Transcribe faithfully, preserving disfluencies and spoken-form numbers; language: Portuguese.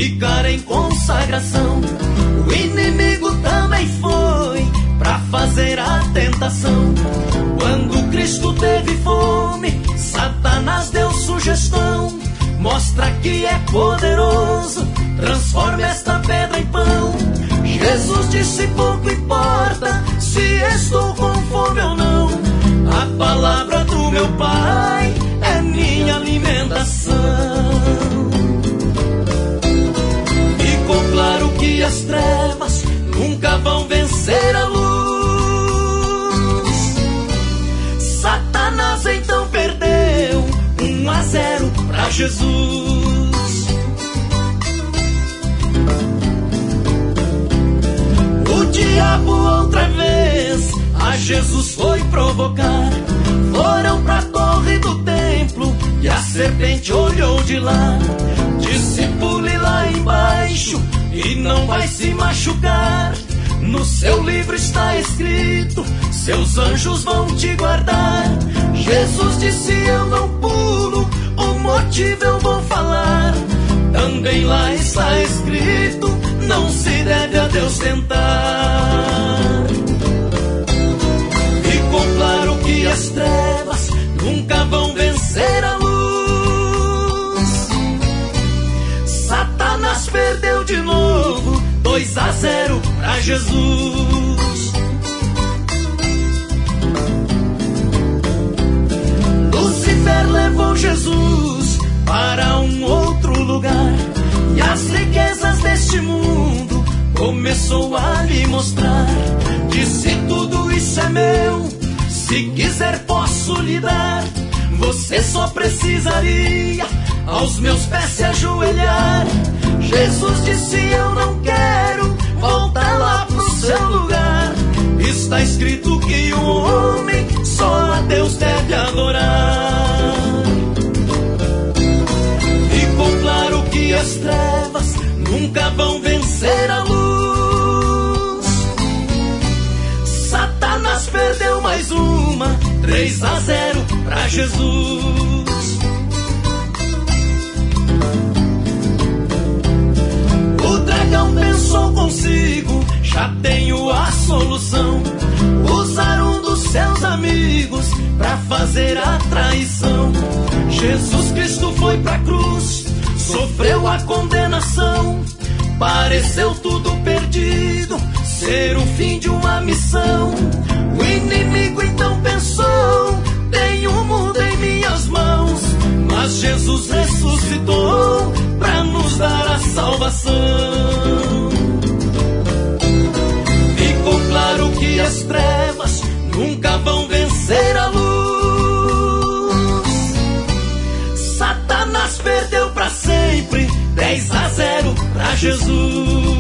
ficar em consagração. O inimigo também foi pra fazer a tentação. Quando Cristo teve fome, Satanás deu sugestão. Mostra que é poderoso, transforma esta pedra em pão. Jesus disse: pouco importa se estou com fome ou não. A palavra do meu Pai é minha alimentação. Ficou claro que as trevas nunca vão vencer a luz. Satanás então perdeu um a zero pra Jesus. O diabo outra vez a Jesus foi provocar. Foram pra torre do templo e a serpente olhou de lá. Disse: pule lá embaixo e não vai se machucar. No seu livro está escrito: seus anjos vão te guardar. Jesus disse: eu não pulo, o motivo eu vou falar. Também lá está escrito: não se deve a Deus tentar. Ficou claro que as trevas nunca vão vencer a luz. Satanás perdeu de novo, dois a zero pra Jesus. Lucifer levou Jesus para um outro lugar, e as riquezas deste mundo começou a lhe mostrar. Disse: tudo isso é meu, se quiser posso lhe dar. Você só precisaria aos meus pés se ajoelhar. Jesus disse: eu não quero voltar lá pro seu lugar. Está escrito que o homem só a Deus deve adorar. Ficou claro que as trevas nunca vão vencer a luz. Satanás perdeu mais uma, três a zero pra Jesus. O dragão pensou consigo: já tenho a solução. Usar um dos seus amigos pra fazer a traição. Jesus Cristo foi pra cruz, sofreu a condenação. Pareceu tudo perdido, ser o fim de uma missão. O inimigo então pensou: tenho o mundo em minhas mãos. Mas Jesus ressuscitou pra nos dar a salvação. Ficou claro que as trevas nunca vão vencer a luz. Satanás perdeu pra sempre, dez a zero pra Jesus.